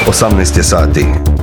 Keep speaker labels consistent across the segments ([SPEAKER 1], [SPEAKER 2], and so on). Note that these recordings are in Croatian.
[SPEAKER 1] 18 je sati.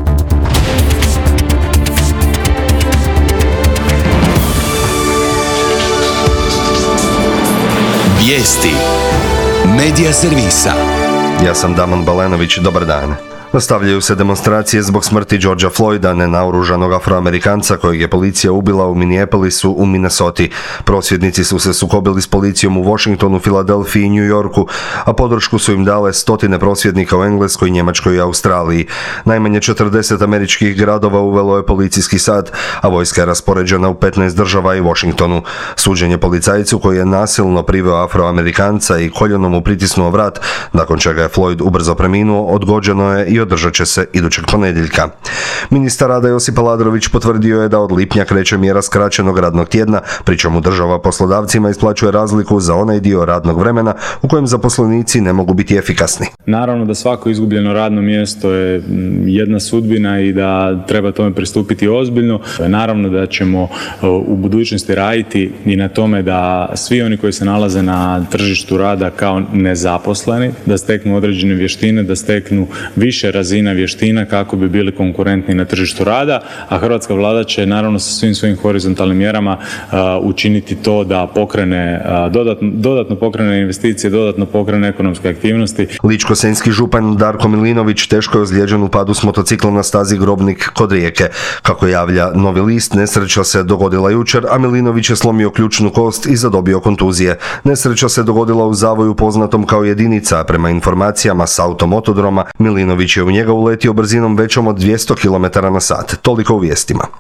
[SPEAKER 2] Vijesti Medija servisa.
[SPEAKER 1] Ja sam Damon Balenović, dobar dan. Nastavljaju se demonstracije zbog smrti Georgea Floyda, nenaoružanog Afroamerikanca kojeg je policija ubila u Minneapolisu u Minnesoti. Prosvjednici su se sukobili s policijom u Washingtonu, Filadelfiji i New Yorku, a podršku su im dale stotine prosvjednika u Engleskoj, Njemačkoj i Australiji. Najmanje 40 američkih gradova uvelo je policijski sat, a vojska je raspoređena u 15 država i Washingtonu. Suđenje policajcu koji je nasilno priveo Afroamerikanca i koljenom mu pritisnuo vrat, nakon čega je Floyd ubrzo preminuo, odgođeno je i održat će se idućeg ponedjeljka. Ministar rada Josip Aladrović potvrdio je da od lipnja kreće mjera skraćenog radnog tjedna, pri čemu država poslodavcima isplaćuje razliku za onaj dio radnog vremena u kojem zaposlenici ne mogu biti efikasni.
[SPEAKER 3] Naravno da svako izgubljeno radno mjesto je jedna sudbina i da treba tome pristupiti ozbiljno. Naravno da ćemo u budućnosti raditi i na tome da svi oni koji se nalaze na tržištu rada kao nezaposleni, da steknu određene vještine, da steknu više razina vještina kako bi bili konkurentni na tržištu rada, a hrvatska vlada će naravno sa svim svojim horizontalnim mjerama učiniti to da pokrene, dodatno pokrene investicije, dodatno pokrene ekonomske aktivnosti.
[SPEAKER 1] Ličko-senjski župan Darko Milinović teško je ozlijeđen u padu s motocikla na stazi Grobnik kod Rijeke. Kako javlja Novi list, nesreća se dogodila jučer, a Milinović je slomio ključnu kost i zadobio kontuzije. Nesreća se dogodila u zavoju poznatom kao Jedinica, prema informacijama s automotodroma. Milinović je u njega uletio brzinom većom od 200 km/h. Toliko u vijestima.